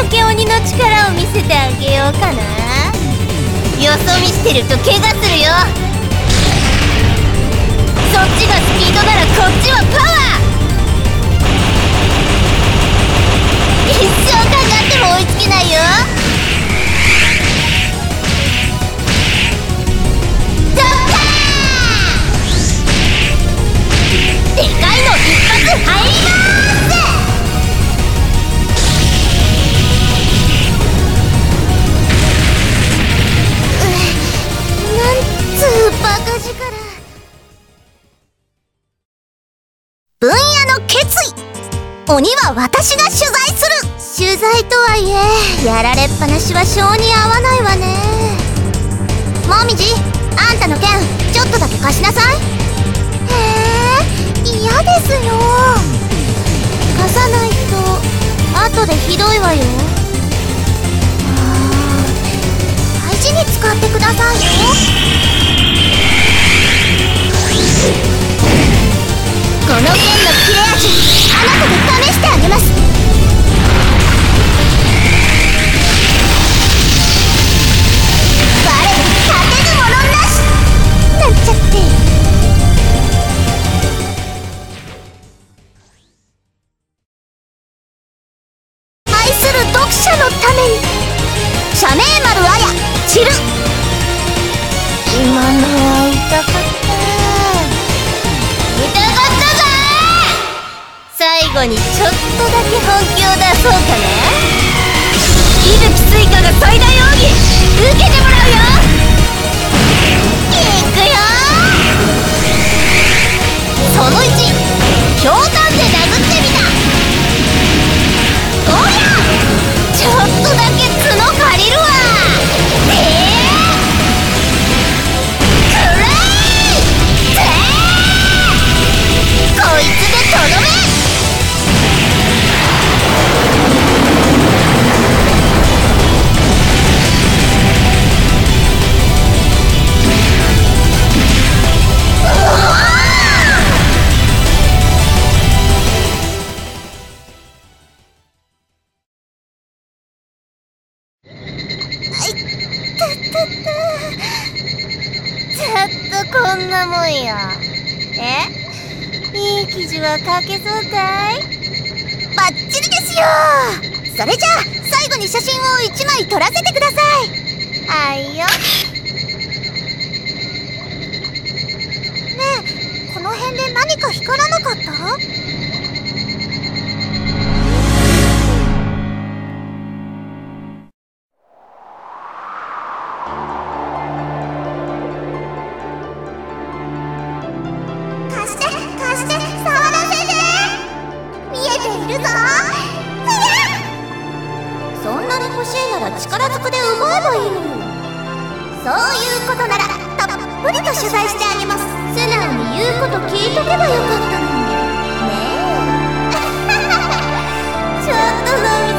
だけ鬼の力を見せてあげようかな。よそ見してると怪我するよ。そっちがスピードならこっちはパワー。一生かかっても追いつけないよ。ドッカー！でかいの一発入りまーす。なんつうバカ力。分野の決意。鬼は私が取材する。取材とはいえやられっぱなしは性に合わないわね。もみじ、あんたの剣ちょっとだけ貸しなさい。へえ、嫌ですよ。貸さないと後でひどいわよ。大事に使ってくださいよ。この剣の切れ味、あなたで試してあげます。我に勝てるものなしなんちゃって。愛する読者のために社名丸あや散る。今のは痛かった。痛かったぞー。最後にちょっとだけ本気を出そうかな。伊吹スイカが最大奥義受けてもらうよ。いくよー。その1、ひょうたんで殴ってみた。おりゃ、ちょっとだけ角借りるわ。くらえてー。こいつでとどめ。こんなもんよ。いい記事は書けそうかい？バッチリですよ。それじゃあ最後に写真を1枚撮らせてください。はいよ。ねえ、この辺で何か光らなかった？そんなに欲しいなら力ずくで奪えばいいのよ。そういうことならたっぷりと取材してあげます。素直に言うこと聞いとけばよかったのにねえ。ちょっとのみ